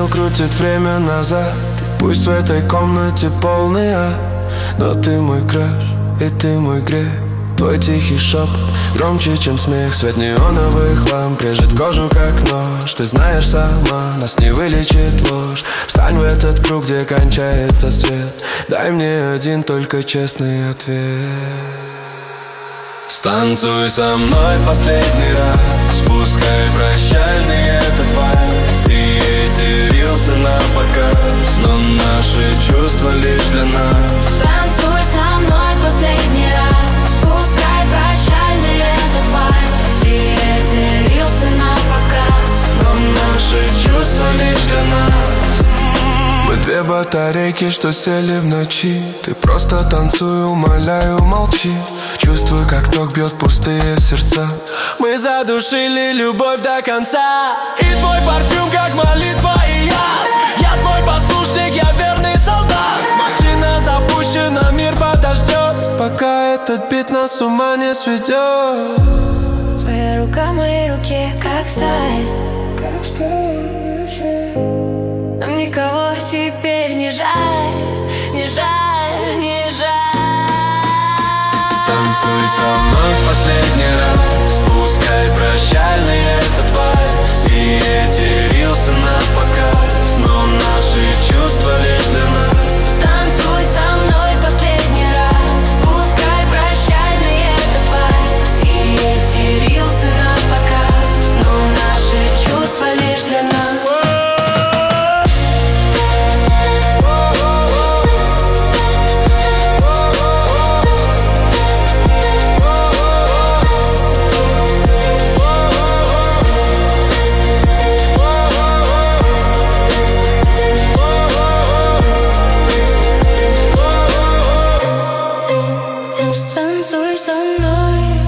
винил крутит время назад. И пусть в этой комнате полный ад, но ты мой краш, и ты мой грех. Твой тихий шепот громче, чем смех. Свет неоновых ламп режет кожу, как нож. Ты знаешь сама, нас не вылечит ложь. Встань в этот круг, где кончается свет. Дай мне один только честный ответ. Станцуй со мной в последний раз, пускай прощальный этот вальс и эти рилсы на показ, но наши чувства лишь для нас. Станцуй со мной в последний раз, пускай прощальный этот вальс и эти рилсы на показ, но наши чувства лишь для нас. Мы две батарейки, что сели в ночи. Ты просто танцуй, умоляю, молчи. Чувствую, как ток бьет пустые сердца. Мы задушили любовь до конца. И твой парфюм, как молитва, и я твой послушник, я верный солдат. Машина запущена, мир подождет, пока этот бит нас с ума не сведет. Твоя рука в моей руке, как сталь. Нам никого теперь не жаль, не жаль, не жаль. Станцуй со мной в последний раз, пускай прощальный этот вальс и эти рилсы на показ, но наши чувства лишь для нас. Станцуй со мной в последний раз, пускай прощальный этот вальс и эти рилсы на показ, но наши чувства лишь для нас. Станцуй со мной.